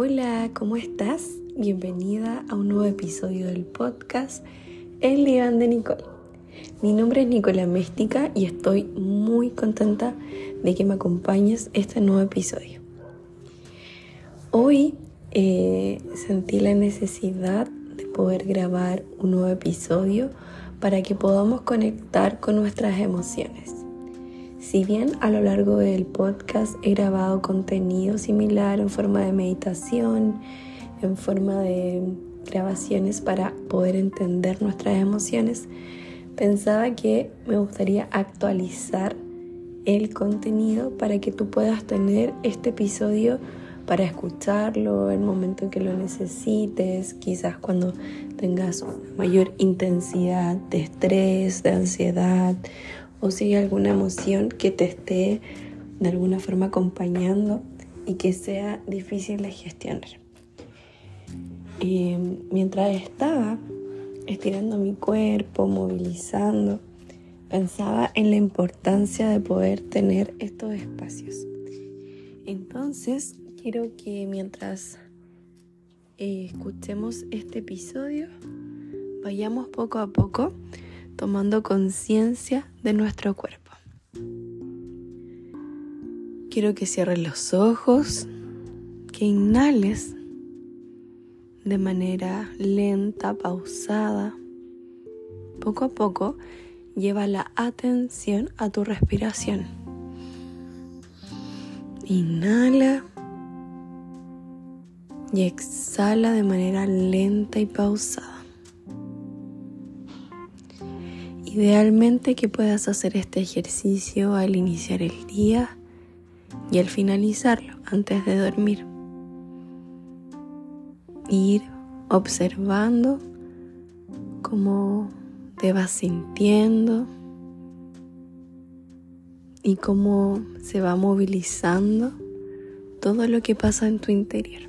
Hola, ¿cómo estás? Bienvenida a un nuevo episodio del podcast El Diván de Nicole. Mi nombre es Nicola Méstica y estoy muy contenta de que me acompañes este nuevo episodio. Hoy sentí la necesidad de poder grabar un nuevo episodio para que podamos conectar con nuestras emociones. Si bien a lo largo del podcast he grabado contenido similar en forma de meditación, en forma de grabaciones para poder entender nuestras emociones, pensaba que me gustaría actualizar el contenido para que tú puedas tener este episodio para escucharlo en el momento en que lo necesites, quizás cuando tengas una mayor intensidad de estrés, de ansiedad, o si hay alguna emoción que te esté de alguna forma acompañando y que sea difícil de gestionar. Mientras estaba estirando mi cuerpo, movilizando, pensaba en la importancia de poder tener estos espacios. Entonces, quiero que mientras escuchemos este episodio, vayamos poco a poco tomando conciencia de nuestro cuerpo. Quiero que cierres los ojos, que inhales de manera lenta, pausada. Poco a poco, lleva la atención a tu respiración. Inhala y exhala de manera lenta y pausada. Idealmente que puedas hacer este ejercicio al iniciar el día y al finalizarlo antes de dormir. Ir observando cómo te vas sintiendo y cómo se va movilizando todo lo que pasa en tu interior.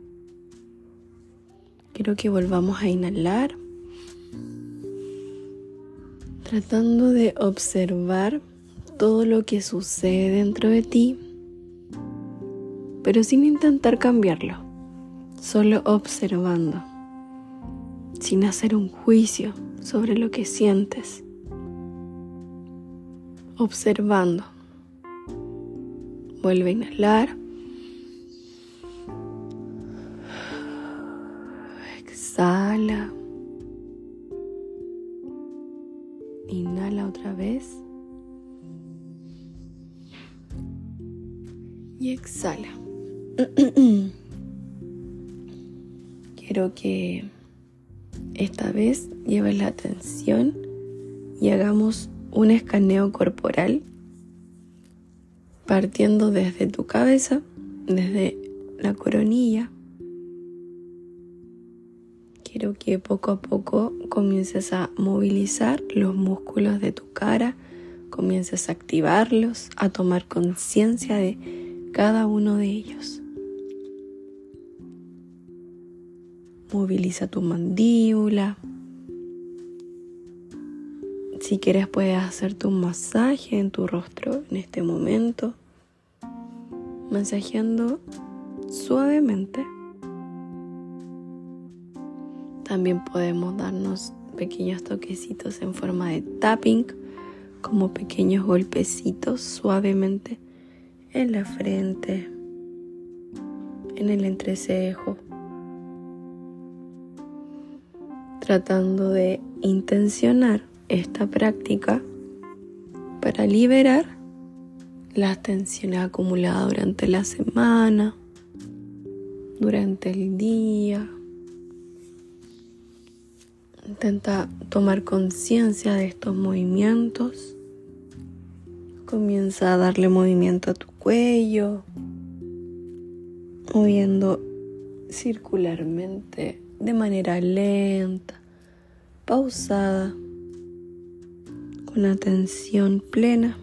Quiero que volvamos a inhalar, tratando de observar todo lo que sucede dentro de ti, pero sin intentar cambiarlo, solo observando, sin hacer un juicio sobre lo que sientes. Observando. Vuelve a inhalar. Exhala. Inhala otra vez. Y exhala. Quiero que esta vez lleves la atención y hagamos un escaneo corporal partiendo desde tu cabeza, desde la coronilla. Quiero que poco a poco comiences a movilizar los músculos de tu cara, comiences a activarlos, a tomar conciencia de cada uno de ellos. Moviliza tu mandíbula. Si quieres puedes hacerte un masaje en tu rostro en este momento, masajeando suavemente. También podemos darnos pequeños toquecitos en forma de tapping, como pequeños golpecitos suavemente en la frente, en el entrecejo, tratando de intencionar esta práctica para liberar las tensiones acumuladas durante la semana, durante el día. Intenta tomar conciencia de estos movimientos. Comienza a darle movimiento a tu cuello, moviendo circularmente de manera lenta, pausada, con atención plena.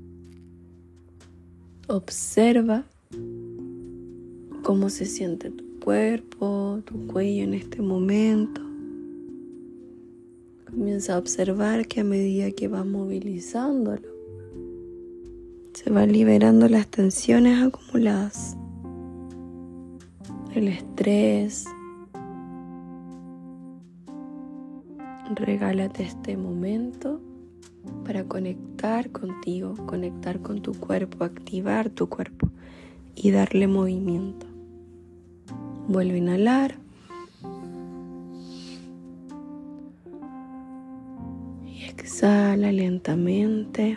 Observa cómo se siente tu cuerpo, tu cuello en este momento. Comienza a observar que a medida que vas movilizándolo, se van liberando las tensiones acumuladas. el estrés. Regálate este momento para conectar contigo, conectar con tu cuerpo, activar tu cuerpo y darle movimiento. Vuelve a inhalar. Y exhala lentamente.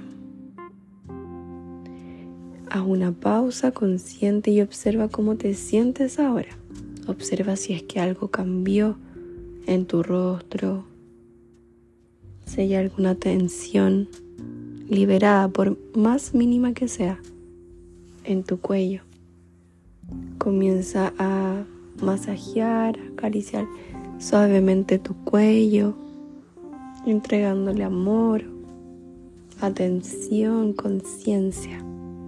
Haz una pausa consciente y observa cómo te sientes ahora. Observa si es que algo cambió en tu rostro, si hay alguna tensión liberada, por más mínima que sea, en tu cuello. Comienza a masajear, acariciar suavemente tu cuello, entregándole amor, atención, conciencia.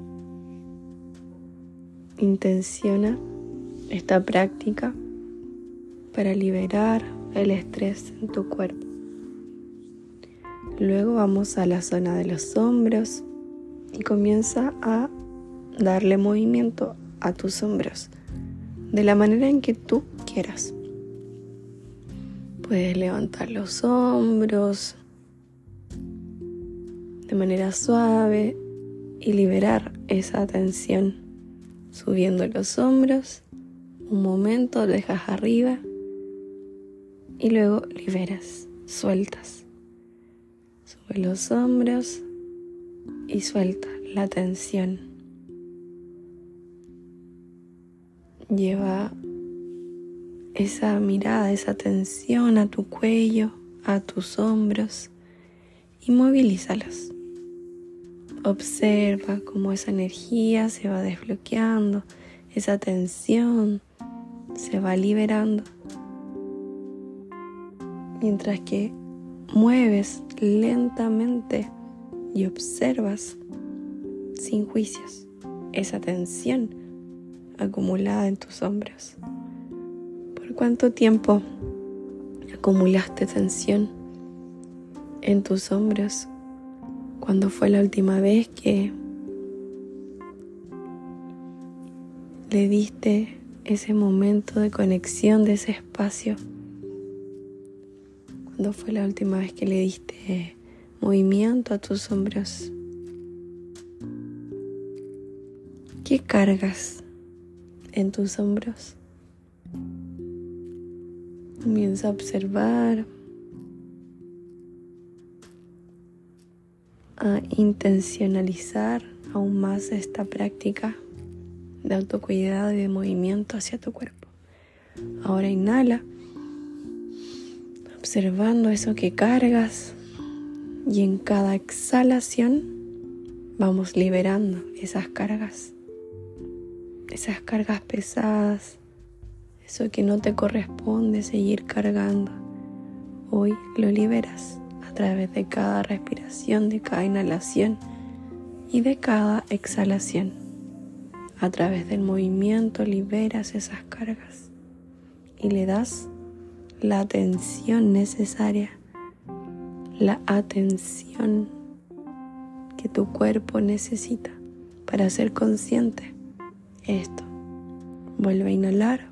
Intenciona esta práctica para liberar el estrés en tu cuerpo. Luego vamos a la zona de los hombros y comienza a darle movimiento a tus hombros de la manera en que tú quieras. Puedes levantar los hombros de manera suave y liberar esa tensión, subiendo los hombros. Un momento, lo dejas arriba y luego liberas, sueltas. Sube los hombros y suelta la tensión. Lleva esa mirada, esa tensión a tu cuello, a tus hombros y movilízalos. Observa cómo esa energía se va desbloqueando, esa tensión se va liberando. Mientras que mueves lentamente y observas sin juicios esa tensión acumulada en tus hombros. ¿Por cuánto tiempo acumulaste tensión en tus hombros? ¿Cuándo fue la última vez que le diste ese momento de conexión, de ese espacio? ¿Cuándo fue la última vez que le diste movimiento a tus hombros? ¿Qué cargas en tus hombros? Comienza a observar, a intencionalizar aún más esta práctica de autocuidado y de movimiento hacia tu cuerpo. Ahora inhala, observando eso que cargas, y en cada exhalación vamos liberando esas cargas pesadas, eso que no te corresponde seguir cargando. Hoy lo liberas a través de cada respiración, de cada inhalación y de cada exhalación. A través del movimiento liberas esas cargas y le das la atención necesaria, la atención que tu cuerpo necesita para ser consciente de esto. Vuelve a inhalar,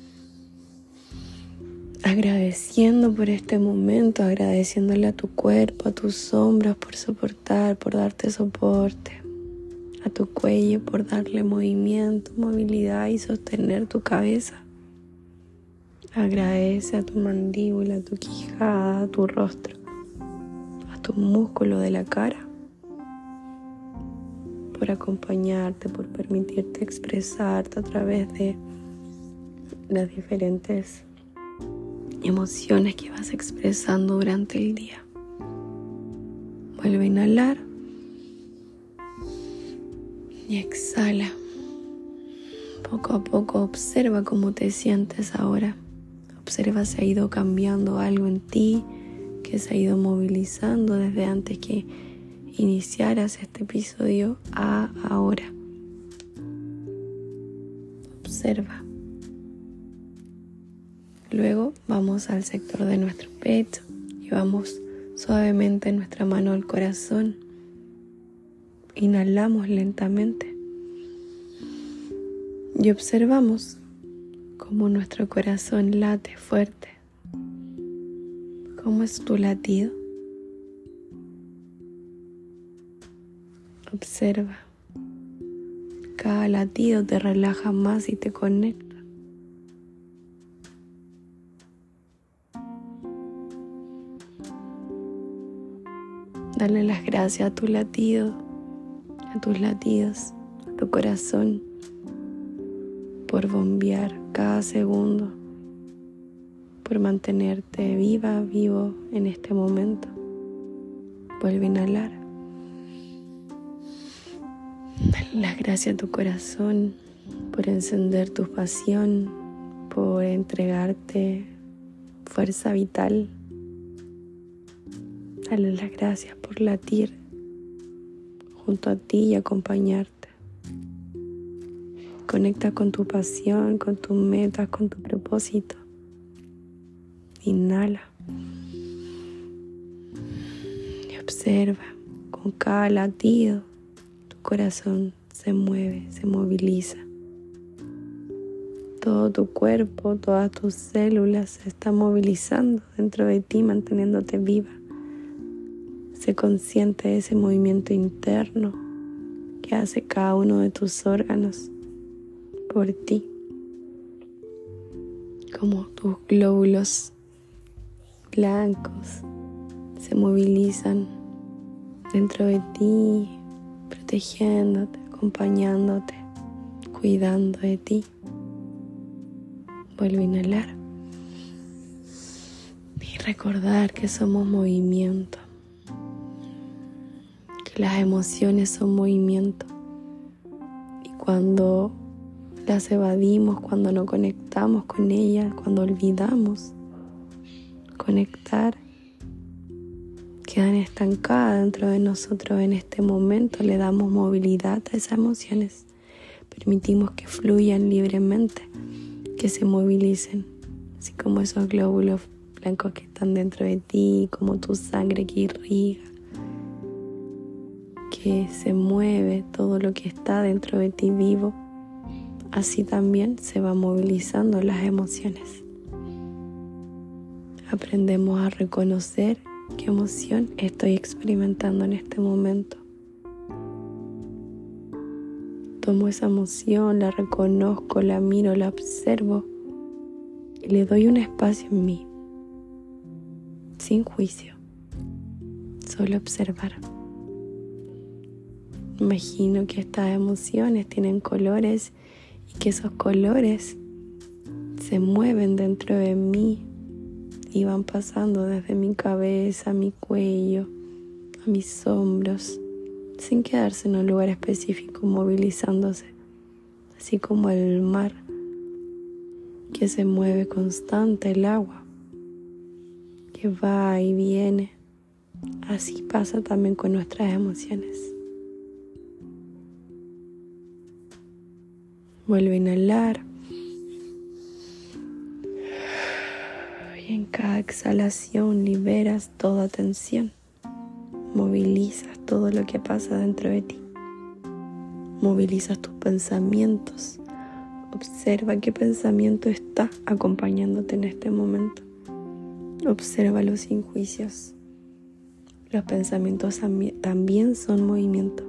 agradeciendo por este momento, agradeciéndole a tu cuerpo, a tus hombros por soportar, por darte soporte, a tu cuello por darle movimiento, movilidad y sostener tu cabeza. Agradece a tu mandíbula, a tu quijada, a tu rostro, a tu músculo de la cara por acompañarte, por permitirte expresarte a través de las diferentes emociones que vas expresando durante el día. Vuelve a inhalar y exhala. Poco a poco observa cómo te sientes ahora. Observa si ha ido cambiando algo en ti, que se ha ido movilizando desde antes que iniciaras este episodio a ahora. Observa. Luego vamos al sector de nuestro pecho y vamos suavemente nuestra mano al corazón. Inhalamos lentamente y observamos cómo nuestro corazón late fuerte. ¿Cómo es tu latido? Observa. Cada latido te relaja más y te conecta. Dale las gracias a tu latido, a tus latidos, a tu corazón, por bombear cada segundo, por mantenerte viva, vivo en este momento. Vuelve a inhalar. Dale las gracias a tu corazón por encender tu pasión, por entregarte fuerza vital. Dale las gracias por latir junto a ti y acompañarte. Conecta con tu pasión, con tus metas, con tu propósito. Inhala. Y observa con cada latido tu corazón se mueve, se moviliza. Todo tu cuerpo, todas tus células se están movilizando dentro de ti, manteniéndote viva. Sé consciente de ese movimiento interno que hace cada uno de tus órganos por ti. Como tus glóbulos blancos se movilizan dentro de ti, protegiéndote, acompañándote, cuidando de ti. Vuelve a inhalar y recordar que somos movimiento. Las emociones son movimiento y cuando las evadimos, cuando no conectamos con ellas, cuando olvidamos conectar, quedan estancadas dentro de nosotros. En este momento le damos movilidad a esas emociones, permitimos que fluyan libremente, que se movilicen, así como esos glóbulos blancos que están dentro de ti, como tu sangre que irriga, que se mueve todo lo que está dentro de ti vivo. Así también se van movilizando las emociones. Aprendemos a reconocer qué emoción estoy experimentando en este momento. Tomo esa emoción, la reconozco, la miro, la observo y le doy un espacio en mí, sin juicio, solo observar. Imagino que estas emociones tienen colores y que esos colores se mueven dentro de mí y van pasando desde mi cabeza a mi cuello, a mis hombros, sin quedarse en un lugar específico, movilizándose, así como el mar que se mueve constante, el agua que va y viene. Así pasa también con nuestras emociones. Vuelve a inhalar y en cada exhalación liberas toda tensión. Movilizas todo lo que pasa dentro de ti. Movilizas tus pensamientos. Observa qué pensamiento está acompañándote en este momento. Obsérvalo sin juicios. Los pensamientos también son movimiento.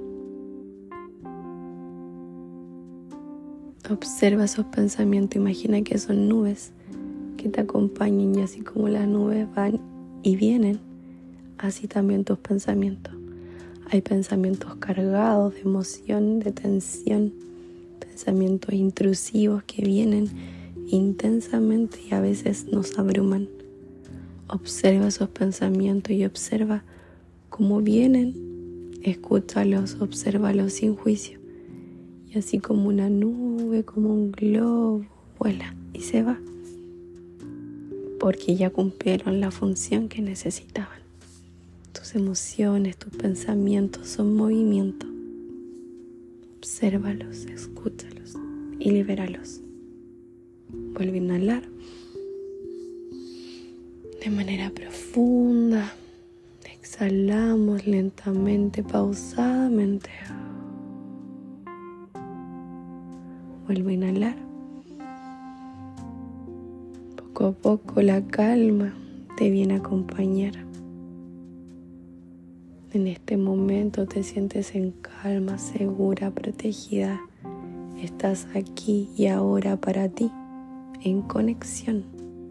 Observa esos pensamientos, imagina que son nubes que te acompañan y así como las nubes van y vienen, así también tus pensamientos. Hay pensamientos cargados de emoción, de tensión, pensamientos intrusivos que vienen intensamente y a veces nos abruman. Observa esos pensamientos y observa cómo vienen, escúchalos, obsérvalos sin juicio. Y así como una nube, como un globo, vuela y se va. Porque ya cumplieron la función que necesitaban. Tus emociones, tus pensamientos son movimiento. Obsérvalos, escúchalos y libéralos. Vuelve a inhalar de manera profunda. Exhalamos lentamente, pausadamente. Vuelve a inhalar Poco a poco la calma te viene a acompañar. En este momento te sientes en calma, segura, protegida. Estás aquí y ahora para ti, en conexión.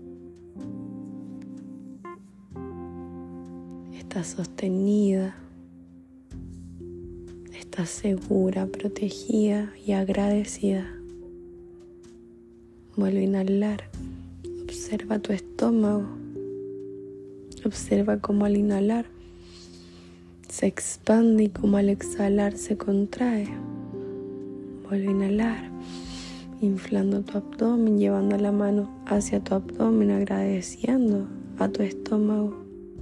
Estás sostenida, estás segura, protegida y agradecida. Vuelve a inhalar. Observa tu estómago. Observa cómo al inhalar se expande y cómo al exhalar se contrae. Vuelve a inhalar, inflando tu abdomen, llevando la mano hacia tu abdomen, agradeciendo a tu estómago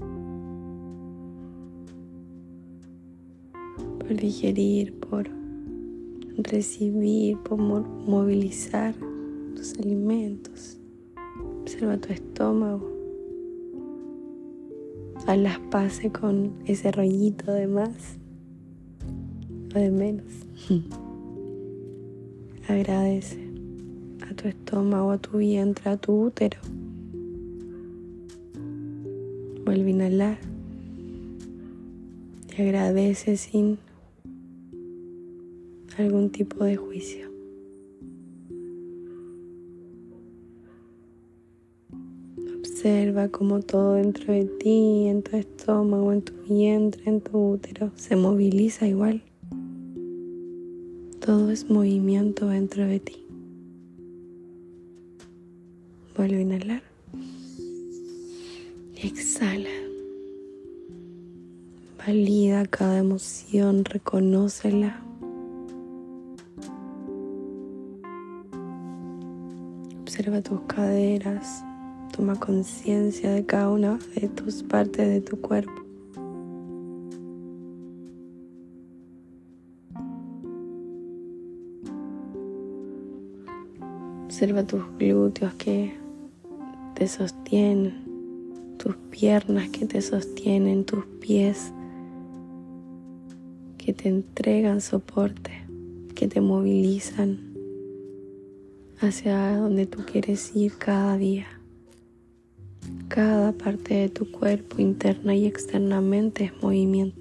por digerir, por recibir, por movilizar tus alimentos. Observa tu estómago. Haz las paces con ese rollito de más o de menos. Agradece a tu estómago, a tu vientre, a tu útero. Vuelve a inhalar y agradece sin algún tipo de juicio. Observa cómo todo dentro de ti, en tu estómago, en tu vientre, en tu útero, se moviliza igual. Todo es movimiento dentro de ti. Vuelve a inhalar y exhala. Valida cada emoción, reconócela. Observa tus caderas. Toma conciencia de cada una de tus partes de tu cuerpo. Observa tus glúteos que te sostienen, tus piernas que te sostienen, tus pies que te entregan soporte, que te movilizan hacia donde tú quieres ir cada día. Cada parte de tu cuerpo, interna y externamente, es movimiento.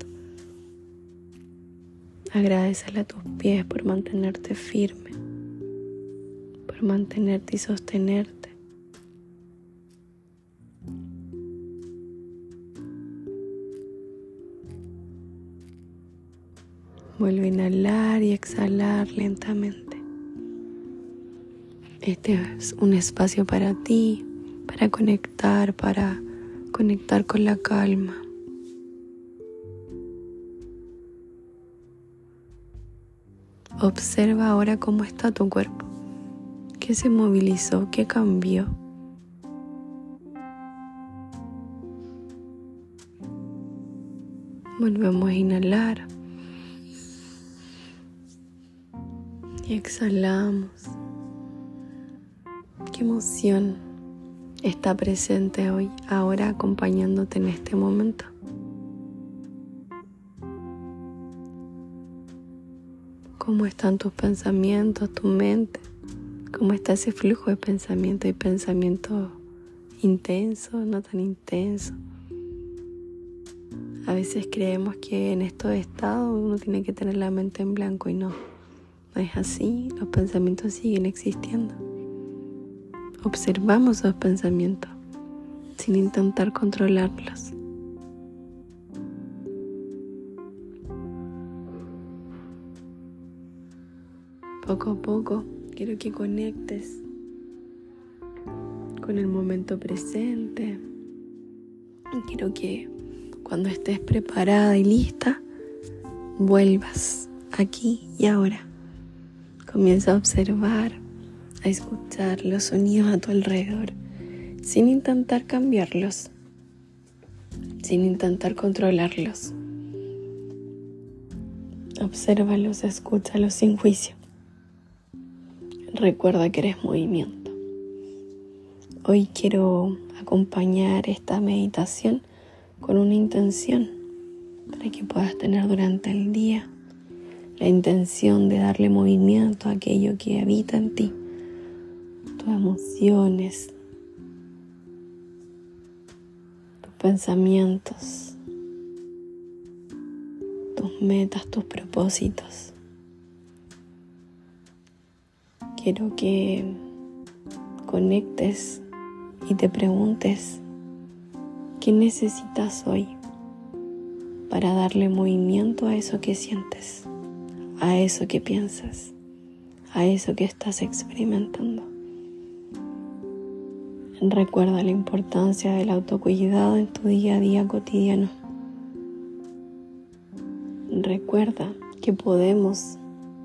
Agradécele a tus pies por mantenerte firme, por mantenerte y sostenerte. Vuelve a inhalar y exhalar lentamente. Este es un espacio para ti, para conectar con la calma. Observa ahora cómo está tu cuerpo, qué se movilizó, qué cambió. Volvemos a inhalar y exhalamos. ¿Qué emoción está presente hoy, ahora acompañándote en este momento? ¿Cómo están tus pensamientos, tu mente? ¿Cómo está ese flujo de pensamiento? ¿Hay pensamiento intenso, no tan intenso? A veces creemos que en estos estados uno tiene que tener la mente en blanco y no es así. Los pensamientos siguen existiendo. Observamos esos pensamientos sin intentar controlarlos. Poco a poco quiero que conectes con el momento presente. Quiero que cuando estés preparada y lista, vuelvas aquí y ahora. Comienza a observar, a escuchar los sonidos a tu alrededor, sin intentar cambiarlos, sin intentar controlarlos. Obsérvalos, escúchalos sin juicio. Recuerda que eres movimiento. Hoy quiero acompañar esta meditación con una intención para que puedas tener durante el día la intención de darle movimiento a aquello que habita en ti, tus emociones, pensamientos, tus metas, tus propósitos. Quiero que conectes y te preguntes qué necesitas hoy para darle movimiento a eso que sientes, a eso que piensas, a eso que estás experimentando. Recuerda la importancia del autocuidado en tu día a día cotidiano. Recuerda que podemos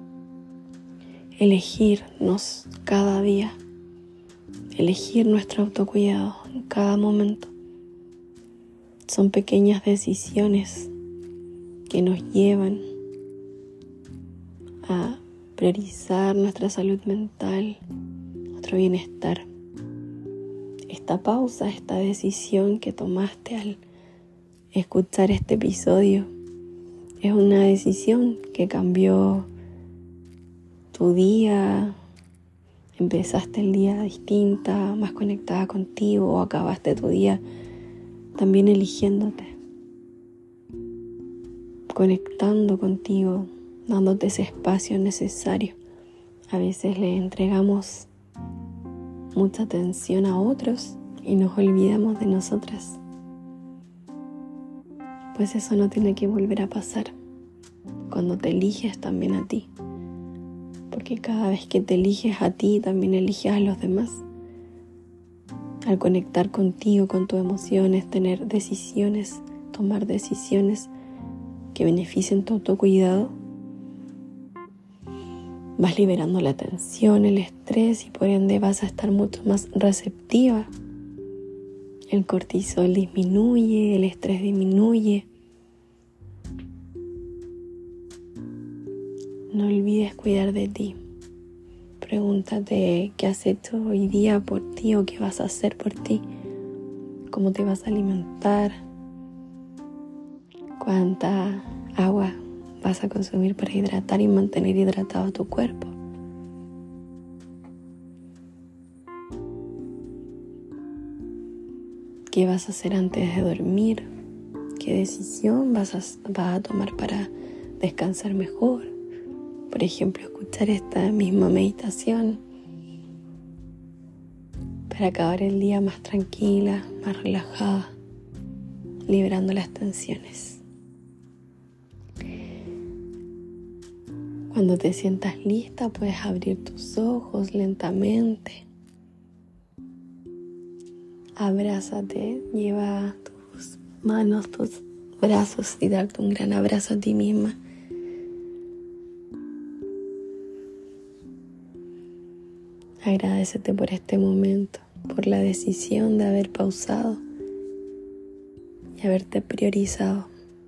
elegirnos cada día, elegir nuestro autocuidado en cada momento. Son pequeñas decisiones que nos llevan a priorizar nuestra salud mental, nuestro bienestar. Esta pausa, esta decisión que tomaste al escuchar este episodio, es una decisión que cambió tu día. Empezaste el día distinta, más conectada contigo, o acabaste tu día también eligiéndote, conectando contigo, dándote ese espacio necesario. A veces le entregamos mucha atención a otros y nos olvidamos de nosotras. Pues eso no tiene que volver a pasar cuando te eliges también a ti. Porque cada vez que te eliges a ti, también eliges a los demás. Al conectar contigo, con tus emociones, tener decisiones, tomar decisiones que beneficien tu autocuidado, vas liberando la tensión, el estrés y por ende vas a estar mucho más receptiva. El cortisol disminuye, el estrés disminuye. No olvides cuidar de ti. Pregúntate qué has hecho hoy día por ti o qué vas a hacer por ti. Cómo te vas a alimentar. Cuánta agua vas a consumir para hidratar y mantener hidratado tu cuerpo. ¿Qué vas a hacer antes de dormir? ¿Qué decisión vas a tomar para descansar mejor? Por ejemplo, escuchar esta misma meditación para acabar el día más tranquila, más relajada, liberando las tensiones. Cuando te sientas lista, puedes abrir tus ojos lentamente. Abrázate, lleva tus manos, tus brazos y darte un gran abrazo a ti misma. Agradécete por este momento, por la decisión de haber pausado y haberte priorizado.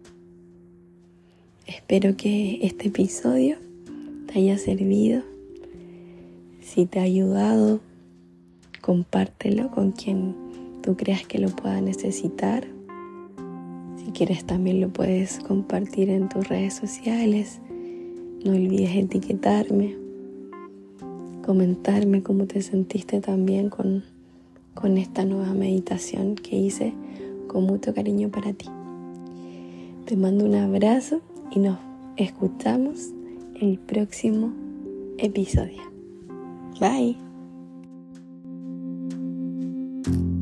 Espero que este episodio te haya servido. Si te ha ayudado, compártelo con quien tú creas que lo pueda necesitar. Si quieres también lo puedes compartir en tus redes sociales. No olvides etiquetarme, comentarme cómo te sentiste también con esta nueva meditación que hice con mucho cariño para ti. Te mando un abrazo y nos escuchamos en el próximo episodio. Bye.